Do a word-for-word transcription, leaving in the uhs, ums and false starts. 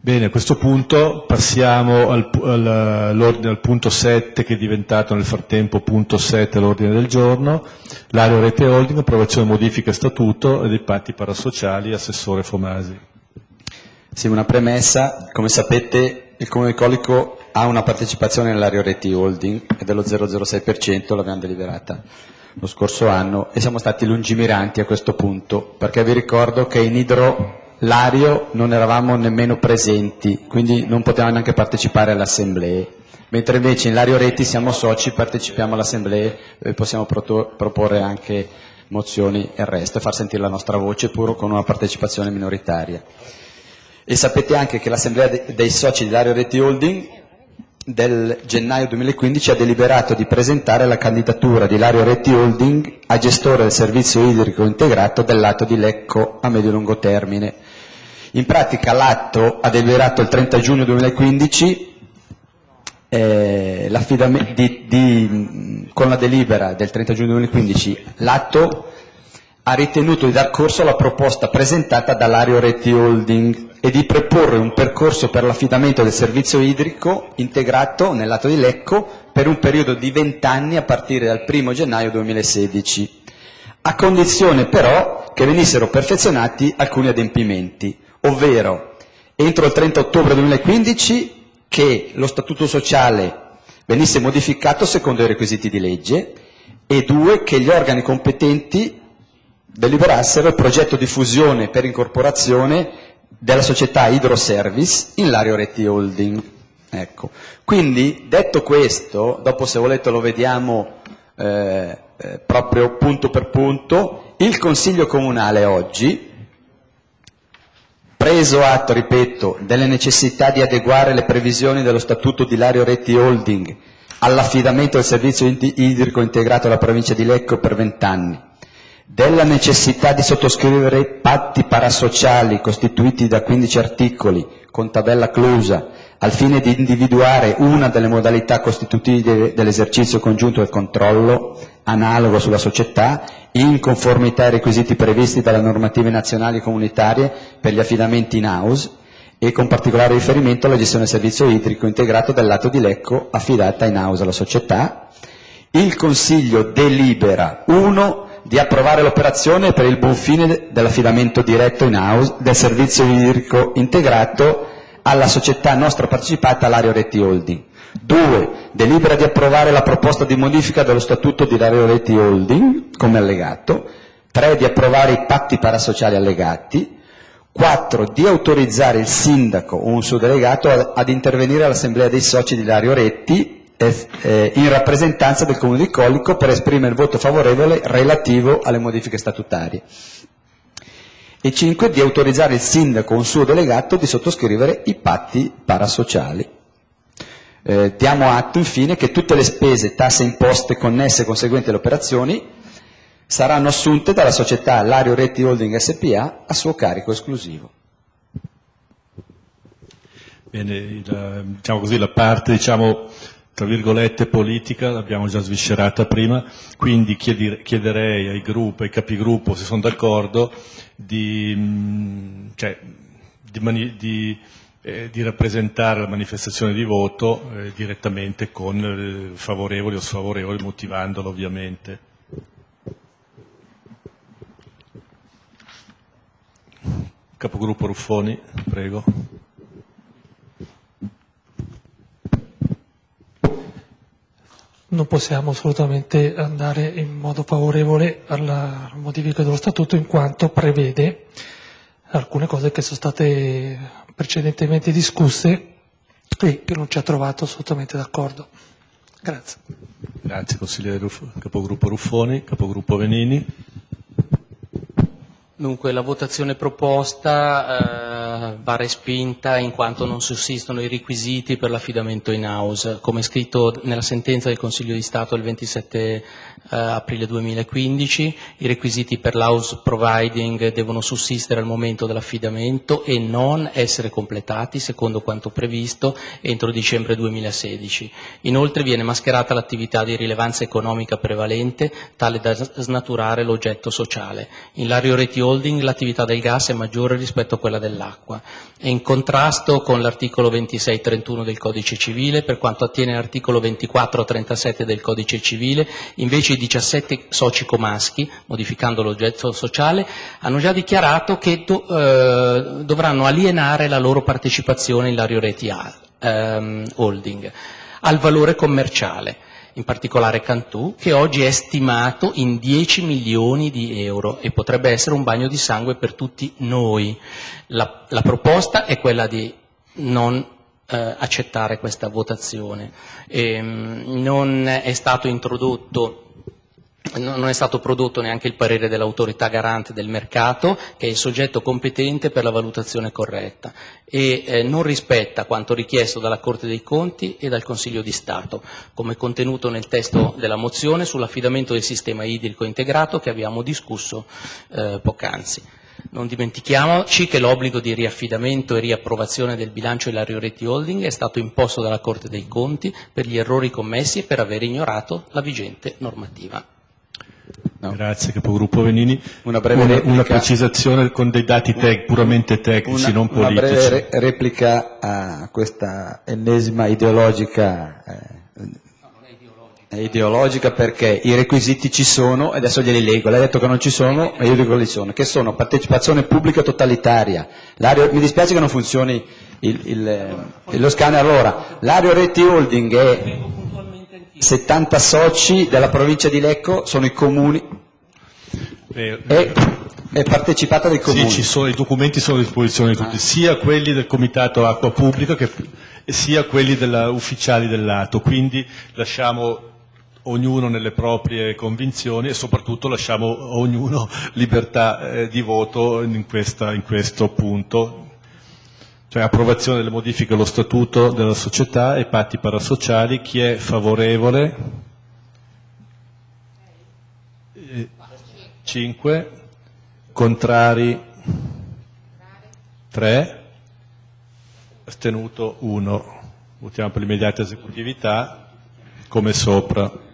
Bene, a questo punto passiamo al, al, all'ordine, al punto sette, che è diventato nel frattempo punto sette all'ordine del giorno, l'Ario Rete Holding, approvazione modifica statuto e dei patti parasociali, assessore Fomasi. Sì, una premessa: come sapete il Comune di Colico ha una partecipazione nell'Ario Rete Holding, è dello zero virgola zero sei per cento, l'abbiamo deliberata lo scorso anno e siamo stati lungimiranti a questo punto, perché vi ricordo che in idro Lario non eravamo nemmeno presenti, quindi non potevamo neanche partecipare alle assemblee, mentre invece in Lario Reti siamo soci, partecipiamo alle assemblee e possiamo proporre anche mozioni e il resto e far sentire la nostra voce pur con una partecipazione minoritaria. E sapete anche che l'assemblea dei soci di Lario Reti Holding del gennaio duemilaquindici ha deliberato di presentare la candidatura di Lario Reti Holding a gestore del servizio idrico integrato del lato di Lecco a medio-lungo termine. In pratica l'atto ha deliberato il trenta giugno duemilaquindici, eh, di, di, con la delibera del trenta giugno duemilaquindici l'atto ha ritenuto di dar corso alla proposta presentata da Lario Reti Holding e di proporre un percorso per l'affidamento del servizio idrico integrato nel lato di Lecco per un periodo di vent'anni a partire dal primo gennaio duemilasedici, a condizione però che venissero perfezionati alcuni adempimenti, ovvero entro il trenta ottobre duemilaquindici che lo statuto sociale venisse modificato secondo i requisiti di legge e due, che gli organi competenti deliberassero il progetto di fusione per incorporazione della società Hydroservice in Lario Reti Holding. Ecco. Quindi, detto questo, dopo se volete lo vediamo eh, eh, proprio punto per punto, il Consiglio Comunale oggi, preso atto, ripeto, delle necessità di adeguare le previsioni dello Statuto di Lario Reti Holding all'affidamento del servizio idrico integrato alla provincia di Lecco per vent'anni, della necessità di sottoscrivere patti parasociali costituiti da quindici articoli con tabella clusa al fine di individuare una delle modalità costitutive dell'esercizio congiunto del controllo analogo sulla società in conformità ai requisiti previsti dalle normative nazionali e comunitarie per gli affidamenti in house e con particolare riferimento alla gestione del servizio idrico integrato del lato di Lecco affidata in house alla società. Il Consiglio delibera uno di approvare l'operazione per il buon fine dell'affidamento diretto in house del servizio idrico integrato alla società nostra partecipata Lario Reti Holding. due. Delibera di approvare la proposta di modifica dello statuto di Lario Reti Holding come allegato. tre. Di approvare i patti parasociali allegati. quattro. Di autorizzare il sindaco o un suo delegato ad, ad intervenire all'assemblea dei soci di Lario Reti in rappresentanza del Comune di Colico per esprimere il voto favorevole relativo alle modifiche statutarie. E cinque. Di autorizzare il sindaco o un suo delegato di sottoscrivere i patti parasociali. Eh, diamo atto infine che tutte le spese, tasse, imposte connesse e conseguenti alle operazioni saranno assunte dalla società Lario Reti Holding S P A a suo carico esclusivo. Bene, il, diciamo così, la parte, diciamo, tra virgolette politica l'abbiamo già sviscerata prima, quindi chiederei ai gruppi, ai capigruppo, se sono d'accordo, di, cioè, di, mani, di, eh, di rappresentare la manifestazione di voto eh, direttamente con eh, favorevoli o sfavorevoli, motivandolo ovviamente. Capogruppo Ruffoni, prego. Non possiamo assolutamente andare in modo favorevole alla modifica dello Statuto in quanto prevede alcune cose che sono state precedentemente discusse e che non ci ha trovato assolutamente d'accordo. Grazie. Grazie consigliere Ruff- Capogruppo Ruffoni, Capogruppo Venini. Dunque la votazione proposta eh, va respinta in quanto non sussistono i requisiti per l'affidamento in house. Come scritto nella sentenza del Consiglio di Stato del ventisette eh, aprile duemilaquindici, i requisiti per l'house providing devono sussistere al momento dell'affidamento e non essere completati, secondo quanto previsto, entro dicembre duemilasedici. Inoltre viene mascherata l'attività di rilevanza economica prevalente, tale da snaturare l'oggetto sociale. In Lario Reti Holding l'attività del gas è maggiore rispetto a quella dell'acqua. acqua. È in contrasto con l'articolo ventisei trentuno del Codice Civile. Per quanto attiene all'articolo ventiquattro trentasette del Codice Civile, invece i diciassette soci comaschi, modificando l'oggetto sociale, hanno già dichiarato che do, eh, dovranno alienare la loro partecipazione in Larioreti ehm, Holding al valore commerciale, in particolare Cantù, che oggi è stimato in dieci milioni di euro e potrebbe essere un bagno di sangue per tutti noi. La, la proposta è quella di non eh, accettare questa votazione. E, non è stato introdotto Non è stato prodotto neanche il parere dell'autorità garante del mercato, che è il soggetto competente per la valutazione corretta, e eh, non rispetta quanto richiesto dalla Corte dei Conti e dal Consiglio di Stato, come contenuto nel testo della mozione sull'affidamento del sistema idrico integrato che abbiamo discusso eh, poc'anzi. Non dimentichiamoci che l'obbligo di riaffidamento e riapprovazione del bilancio della Larioreti Holding è stato imposto dalla Corte dei Conti per gli errori commessi e per aver ignorato la vigente normativa. No. Grazie capogruppo Venini. Una breve una, replica, una precisazione con dei dati tec, puramente tecnici, una, non politici. Una breve re- replica a questa ennesima ideologica. Eh, è ideologica perché i requisiti ci sono e adesso glieli leggo. Lei ha detto che non ci sono, ma io dico che li sono, che sono partecipazione pubblica totalitaria. L'ario, mi dispiace che non funzioni il, il, il, lo scanner. Allora, Larioreti Holding è settanta soci della provincia di Lecco, sono i comuni, Eh, e è partecipata dai comuni. Sì, ci sono, i documenti sono a disposizione di tutti, Ah. sia quelli del Comitato Acqua Pubblica che, sia quelli della, ufficiali dell'atto, quindi lasciamo ognuno nelle proprie convinzioni e soprattutto lasciamo a ognuno libertà eh, di voto in, questa, in questo punto. Cioè approvazione delle modifiche allo statuto della società e patti parasociali. Chi è favorevole? cinque. Contrari? tre. Astenuto uno. Votiamo per l'immediata esecutività come sopra.